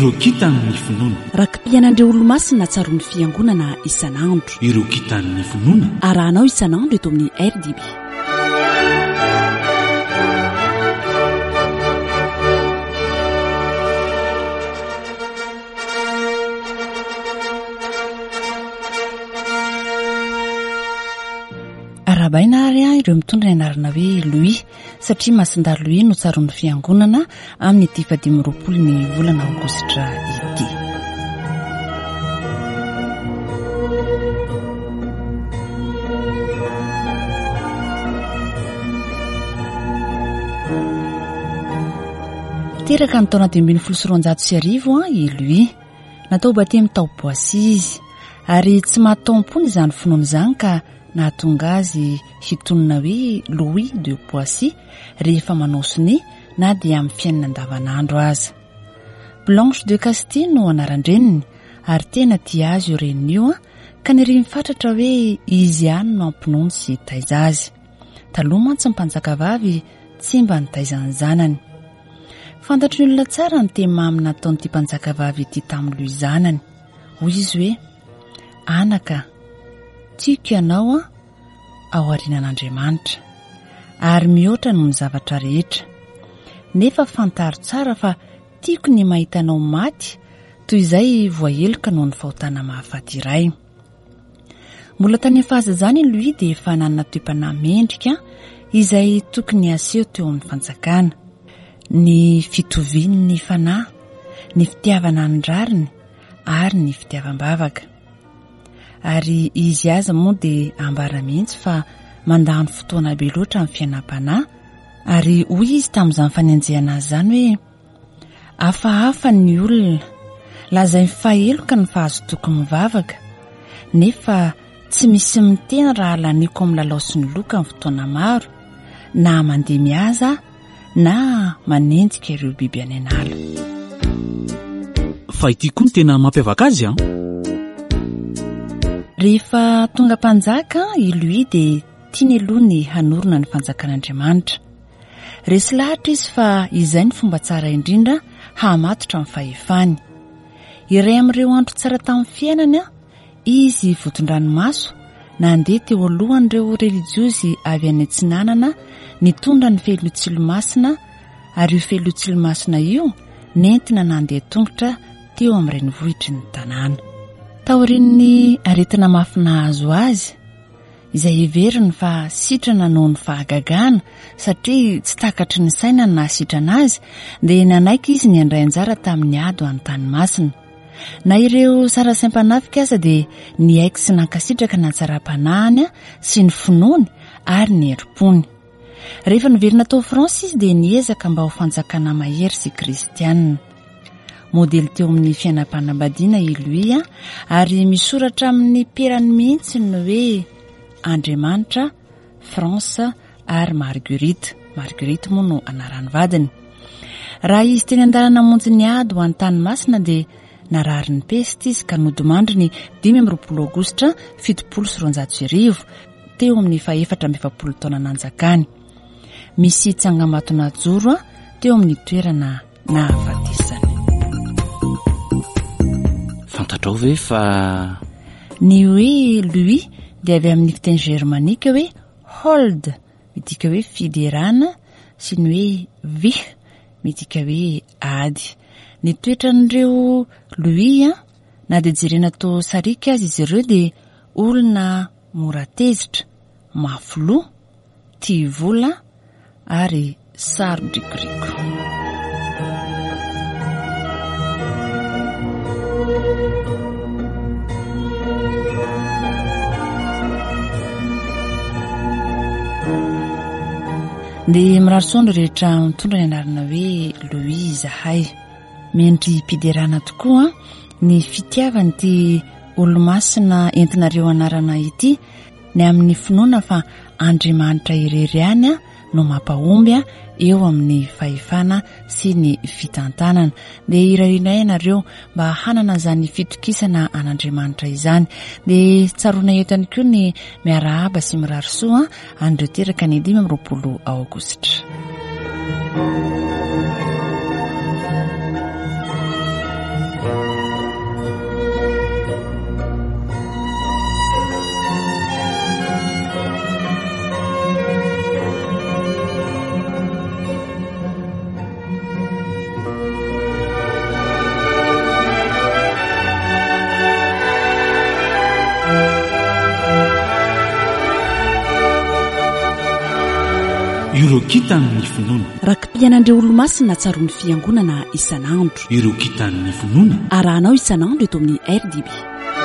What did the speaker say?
ireo kitan'ny finoana raka-pianandreo olo-masina tsaroan'ny fiangonana isan'andro ireo kitan'ny finoana arahanao isan'andro eto amin'ny RDB. arahabainary ireo mitondra ny anarana hoe Louis satria masindary Louis no tsaroan'ny fiangonana amin'ny 2020 ny volana aogositra ity. teraka ny taona 2019 i Louis natao batemy tao Boissy izy ary tsy mahataompony izany finoana izany ka nahatonga azy hitonona hoe Louis de Boissy rehefa manao sine na dia amin'ny fiainana andavanandro aza. Blanche de Castille no anarandreniny ary tena tia azy io renio ka niry mifatratra hoe izy ihany no ampinono sy taiza azy. Taloha mantsy ny mpanjakavavy tsy mba nitaizany zanany. Fantatry ny olona tsara ny teny mamy nataon'ity mpanjakavavy ity tamin'ilay zanany. Hoy izy hoe anaka tiako ianao ao aorianan'Andriamanitra ary mihoatra noho ny zavatra rehetra. Nefa fantaro tsara fa tiako ny mahita anao maty toy izay voaheloka noho ny fahotana mahafaty iray. Mbola tany fahazazany Louis dia efa nanana toepana mendrika izay tokony aseho teo amin'ny fanjakana. Ny fitoviany ny fanahy, ny fitiavana ny rariny ary ny fitiavam-bavaka. Ary izy aza moa dia ambara mihitsy fa mandany fotoana be loatra amin'ny fiainam-panahy ary hoy izy tamin'izany fanenjehana azy izany hoe hafahafa ny olona lazay faheloka ny fahazotoko mivavaka nefa tsy misy miteny raha laniko amin'ny lalao sy ny loka amin'ny fotoana maro na mandeha mihaza na manenjika ireo biby any an'ala. Fa ity koa ny tena mampiavaka azy Rehefa tonga mpanjaka i Louis dia tiany aloha ny hanorona ny fanjakan'Andriamanitra. Resy lahatra izy fa izay ny fomba tsara indrindra hamatotra amin'ny fahefany. Iray amin'ireo andro tsara tamin'ny fiainany izy votondranomaso nandeha teo alohan'ireo religiozy avy any Antsinanana nitondra ny fehilotsilomasina ary io fehilotsilomasina io nentina nandeha tongotra teo amin'ny renivohitry ny tanàna. Taorian'ny aretina mafinahazo azy izay heveriny fa sitrana noho ny fahagagana satria tsy takatry ny saina na sitrana azy dia nanaiky izy ny andray anjara tamin'ny ady ho any tanymasina. Na ireo sarasem-panafika aza dia niaiky sy nankasitraka ny antsara-panahiny sy ny finoany ary ny herim-pony. Rehefa niverina tao Fransa izy dia niezaka mba ho fanjakana mahery sy kristianina. Modely teo amin'ny fiainam-panambadiana i Louis ary misoratra amin'ny perany mihitsy ny hoe Andriamanitra, Fransa ary Marguerite moa no anaran'ny vadiny. Raha izy teny an-dalana monjy ny ady ho any tanymasina dia narary ny peste izy ka nodimandry ny 20 aogositra 1790 teo amin'ny 470 taona nanjakany. Misy tsangamatona joro teo amin'ny toerana nahafatesany. Fantatrao ve fa ny hoe Louis dia avy amin'ny fiteny germanika hoe hold midika hoe fiderana sy ny hoe vih midika hoe ady. Ny toetran'ireo Louis na dia jerena tao sarika azy izy ireo dia olona mora tezitra, mafilo, tia vola ary sarodrikoriko. Dia mirarisoandro rehetra mitondra ny anarana hoe Louis zahay. Mendry mpiderana tokoa ny fitiavany ity olo-masina entinareo anarana ity ny amin'ny finoana fa Andriamanitra irery ihany no mampahomby eo amin'ny fahefana sy ny fitantanana. Dia irainay ianareo mba hanana izany fitokisana an'Andriamanitra izany. Dia tsaroana eto ihany koa ny miarahaba sy mirarisoa andreo teraka ny 20 aogositra. ireo kitan'ny finoana. Rakim-piainandreo olo-masina tsaroan'ny fiangonana isan'andro. Ireo kitan'ny finoana. Arahanao isan'andro eto amin'ny RDB.